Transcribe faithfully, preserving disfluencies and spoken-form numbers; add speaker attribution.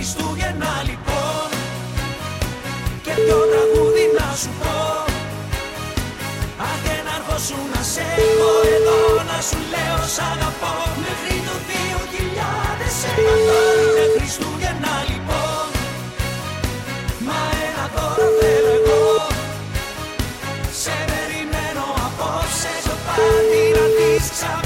Speaker 1: Χριστούγεννα λοιπόν, και δυο τραγούδι να σου πω. Αχ, ένα αρχόσου να σε έχω εδώ, να σου λέω σ' αγαπώ. Μέχρι το δύο χιλιάδες εκατό είναι Χριστούγεννα λοιπόν. Μα ένα δώρο θέλω εγώ, σε περιμένω απόψε στο πάρτι να δεις ξαφνικά.